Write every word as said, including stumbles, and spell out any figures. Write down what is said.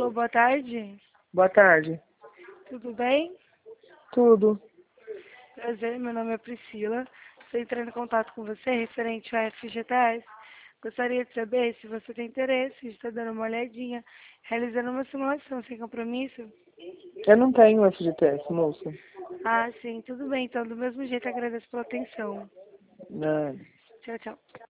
Alô, boa tarde. Boa tarde. Tudo bem? Tudo. Prazer, meu nome é Priscila. Estou entrando em contato com você referente ao F G T S. Gostaria de saber se você tem interesse de estar dando uma olhadinha, realizando uma simulação sem compromisso. Eu não tenho F G T S, moça. Ah, sim, tudo bem. Então, do mesmo jeito, agradeço pela atenção. Não. Tchau, tchau.